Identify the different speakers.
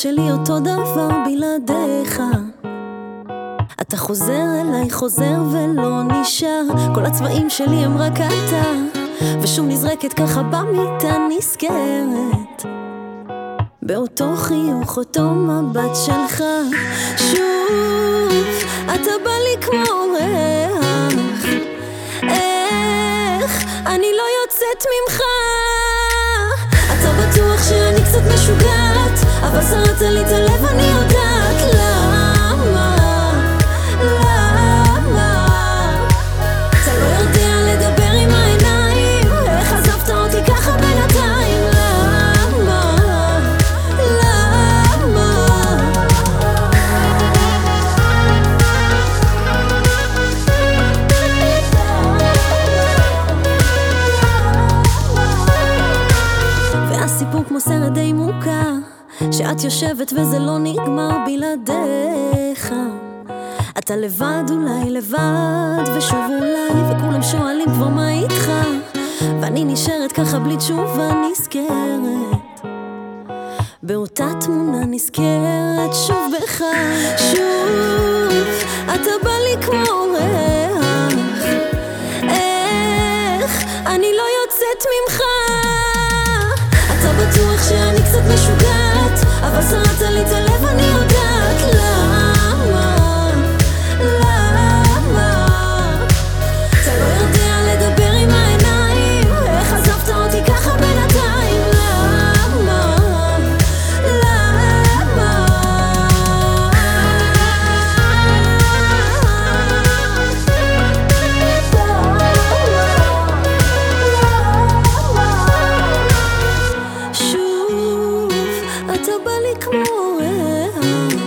Speaker 1: שלי אותו דבר בלעדיך. אתה חוזר אליי, חוזר ולא נשאר. כל הצבעים שלי הם רק אתה, ושוב נזרקת ככה במיטה נזכרת באותו חיוך, אותו מבט שלך. שוב אתה בא לי כמו אורח, איך אני לא יוצאת ממך. אתה בטוח שאני קצת משוגעת, אבל שרדת לי את הלב, אני יודעת למה. אתה לא יודע לדבר עם העיניים, איך עזבת אותי ככה בינתיים. והסיפור כמו סרט די מוכר, שאת יושבת וזה לא נגמר בלעדיך. אתה לבד, אולי לבד, ושוב אולי, וכולם שואלים כבר מה איתך, ואני נשארת ככה בלי תשובה נזכרת באותה תמונה נזכרת שוב בך. שוב אתה בא לי כמו אורח, איך אני לא יוצאת ממך. אתה בטוח שאני קצת משוגעת, אבל שרדת לי את הלב, אני יודעת למה. אתה לא יודע לדבר עם העיניים, איך עזבת אותי ככה בינתיים. שוב אתה בא לי כמו אורח,